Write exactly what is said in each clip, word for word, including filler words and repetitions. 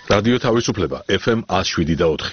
რადიო თავისუფლება ეფ ემ one oh seven და four.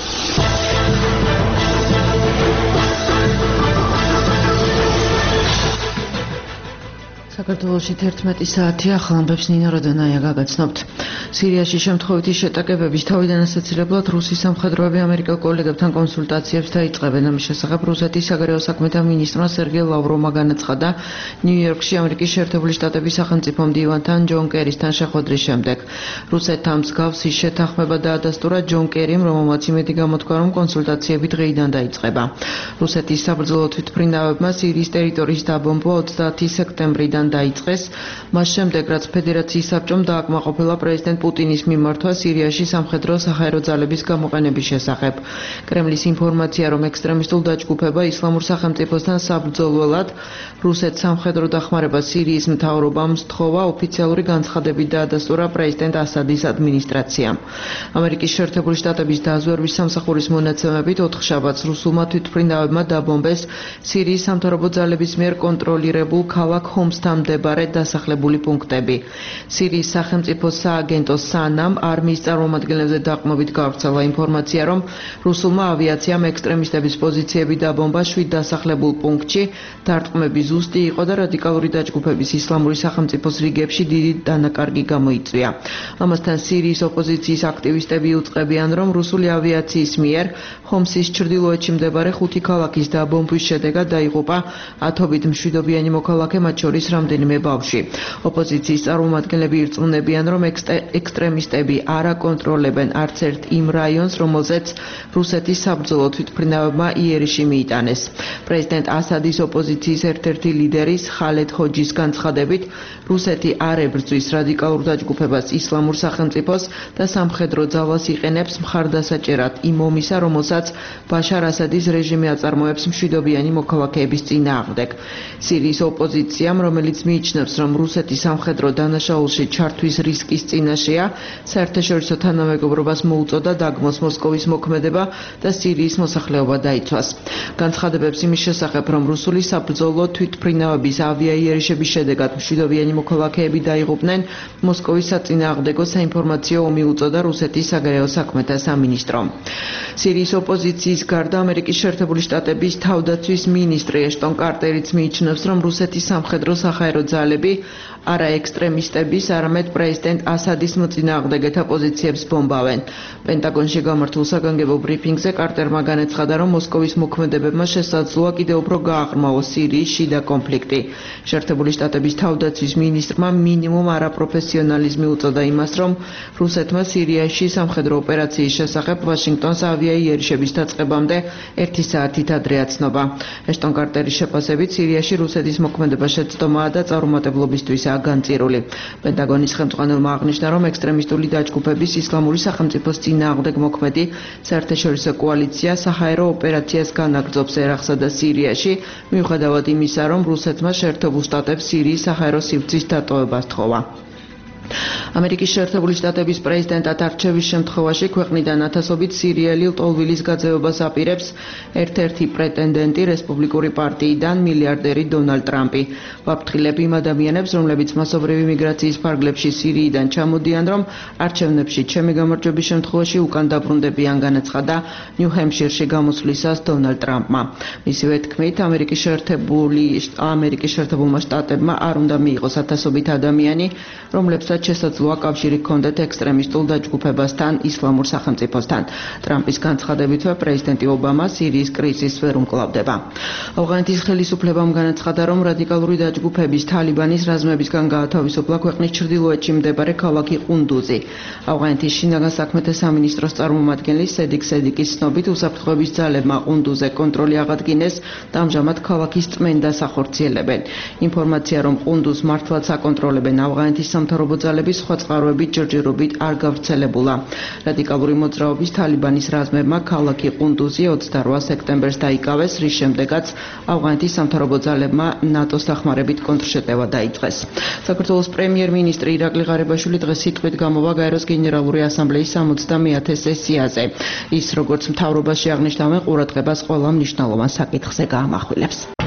საქართველოში თერთმეტი საათი ახალამბებს ნინო როდონაია გაგაცნობთ. სირიაში შემთხვევითი შეტაკებების თავიდან ასაცილებლად რუსი სამხედროები ამერიკელ კოლეგებთან კონსულტაციებს დაიწყებენ. ამის შესახებ რუსეთის საგარეო საქმეთა მინისტრმა სერგეი ლავროვმა განაცხადა ნიუ-იორკში ამერიკის შეერთებული შტატების სახელმწიფო მდივანთან ჯონ კერისთან შეხვედრის შემდეგ. რუსეთთან მსგავსი შეთანხმება დაადასტურა ჯონ კერიმ, რომელმაც იმედი გამოთქვა, რომ კონსულტაციები დღეიდან დაიწყება. რუსეთის საბრძოლო თვითმფრინავებმა სირიის ტერიტორიის დაბომბვა ოცდაათი სექტემბრიდან დაიწყეს, მას შემდეგ რაც ფედერაციის საბჭომ დააკმაყოფილა პრეზიდენტ პუტინის მიმართვა სირიაში სამხედრო საჰაერო ძალების გამოყენების შესახებ. კრემლის ინფორმაცია, რომ ექსტრემისტულ დაჯგუფება ისლამურ სახელმწიფოსთან საბრძოლველად რუსეთს სამხედრო დახმარება სირიის მთავრობამ სთხოვა, ოფიციალური განცხადებით დაადასტურა პრეზიდენტ ასადის ადმინისტრაციამ. ამერიკის შეერთებული შტატების დაზვერვის სამსახურის მონაცემებით ოთხშაბათს რუსულმა თვითმფრინავებმა დაბომბეს სირიის სამთავრობო ძალების მიერ კონტროლირებულ ქალაქ ჰომსთან მდებარე დასახლებული პუნქტები. სირიის სახელმწიფო სააგენტო სანამ არმიის წარმომადგენლებზე დაყრდნობით გავრცელა ინფორმაცია, რომ რუსულმა ავიაციამ ექსტრემისტების პოზიციები დაბომბა შვიდ დასახლებულ პუნქტში. დარტყმები ზუსტი იყო და რადიკალური დაჯგუფების ისლამური სახელმწიფოს რიგებში დიდი დანაკარგი გამოიწვია. ამასთან სირიის ოპოზიციის აქტივისტები უწყებიან, რომ რუსული ავიაციის მიერ ჰომსის ჩრდილოეთში მდებარე ხუთი ქალაქის დაბომბვის შედეგად დაიღუპა ათობით მშვიდობიანი მოქალაქე, მათ შორის რამდენიმე ბავშვი. ოპოზიციის წარმომადგენლები ირწმუნებიან, რომ ექსტრემისტები არ აკონტროლებენ არც ერთ იმ რაიონს, რომელზეც რუსეთის საბრძოლო თვითმფრინავებმა იერიში მიიტანეს. პრეზიდენტ ასადის ოპოზიციის ერთ-ერთი ლიდერის ხალედ ჰოჯის განცხადებით, რუსეთი არ ებრძვის რადიკალურ დაჯგუფებას ისლამურ სახელმწიფოს და სამხედრო ძალას იყენებს მხარდასაჭერად იმ ომისა, რომელსაც ბაშარ ასადის რეჟიმი აწარმოებს მშვიდობიანი მოქალაქეების წინააღმდეგ. სირიის ოპოზიციამ, რომელიც მიიჩნევს, რომ რუსეთი სამხედრო დანაშაულში ჩართვის რისკის წინაშეა, საერთაშორისო თანამეგობრობას მოუწოდა დაგმოს მოსკოვის მოქმედება და სირიის მოსახლეობა დაიცვას. განცხადებებს იმის შესახებ, რომ რუსული საბრძოლო თვითმფრინავების ავიაიერიშების შედეგად მშვიდობიანი მოქალაქეები დაიღუპნენ, მოსკოვის საწინააღმდეგო საინფორმაციო ომი უწოდა რუსეთის საგარეო საქმეთა სამინისტრომ. სირიის ოპოზიციის გარდა ამერიკის შეერთებული შტატების თავდაცვის მინისტრი ეშტონ კარტერიც მიიჩნევს, რომ რუსეთის სამხედრო საჰაერო ძალები არა ექსტრემისტების, არამედ პრეზიდენტ ასადის მოწინააღმდეგეთა პოზიციებს ბომბავენ. პენტაგონში გამართულ საგანგებო ბრიფინგზე კარტერმა განაცხადა, რომ მოსკოვის მოქმედებებმა შესაძლოა კიდევ უფრო გააღრმავოს სირიის შიდა კონფლიქტი. შეერთებული შტატების თავდაცვის მინისტრმა მინიმუმ არაპროფესიონალიზმი უწოდა იმას, რომ რუსეთმა სირიაში სამხედრო ოპერაციის შესახებ ვაშინგტონს ავიაიერიშების დაწყებამდე ერთი საათით ადრე აცნობა. ეშტონ კარტერის შეფასებით სირიაში რუსეთის მოქმედება შეცდომაა და წარუმატებლობისთვის განწირული. პენტაგონის ხელმძღვანელმა აღნიშნა, რომ ექსტრემისტული დაჯგუფების ისლამური სახელმწიფოს წინააღმდეგ მოქმედი საერთაშორისო კოალიცია საჰაერო ოპერაციას განაგრძობს ერაყსა და სირიაში, მიუხედავად იმისა, რომ რუსეთმა შეერთებულ შტატებს სირიის საჰაერო სივრცის დატოვება სთხოვა. ამერიკის შეერთებული შტატების პრეზიდენტად არჩევის შემთხვევაში ქვეყნიდან ათასობით სირიელი ლტოლვილის გაძევებას აპირებს ერთ-ერთი პრეტენდენტი რესპუბლიკური პარტიიდან მილიარდერი დონალდ ტრამპი. ვაფრთხილებ იმ ადამიანებს, რომლებიც მასობრივი მიგრაციის ფარგლებში სირიიდან ჩამოდიან, რომ არჩევნებში ჩემი გამარჯვების შემთხვევაში უკან დაბრუნდებიან, განაცხადა ნიუ-ჰემპშირში გამოსვლისას დონალდ ტრამპმა. მისივე თქმით, ამერიკის შეერთებული ამერიკის შეერთებულმა შტატებმა არ უნდა მიიღოს ათასობით ადამიანი, რომლებსაც შესაძლოა კავშირი ჰქონდეთ ექსტრემისტულ დაჯგუფებასთან, ისლამურ სახელმწიფოსთან. ტრამპის განცხადებითვე პრეზიდენტი ობამა სირიის კრიზისს ვერ უმკლავდება. ავღანეთის ხელისუფლებამ განაცხადა, რომ რადიკალური დაჯგუფების თალიბანის რაზმებისგან გაათავისუფლა ქვეყნის ჩრდილოეთში მდებარე ქალაქი ყუნდუზი. ავღანეთის შინაგან საქმეთა სამინისტროს წარმომადგენლის სედიკ სედიკის ცნობით, უსაფრთხოების ძალებმა ყუნდუზე კონტროლი აღადგინეს და ამჟამად ქალაქის წმენდას ახორციელებენ. ინფორმაცია, რომ ყუნდუზს მართლაც აკონტროლებენ ავღანეთის სამთავრობო ძალების სხვა წყაროებით ჯერჯერობით არ გავრცელებულა. რადიკალური მოძრაობის თალიბანის რაზმებმა ქალაქი ყუნდუზი ოცდარვა სექტემბერს დაიკავეს, რის შემდეგაც ავღანეთის სამთავრობო ძალებმა ნატოს დახმარებით კონტრშეტევა დაიწყეს. საქართველოს პრემიერ-მინისტრი ირაკლი ღარიბაშვილი დღეს სიტყვით გამოვა გაეროს გენერალური ასამბლეის სამოცდამეათე სესიაზე. ის, როგორც მთავრობაში აღნიშნავენ, ყურადღებას ყველა მნიშვნელოვან საკითხზე გაამახვილებს.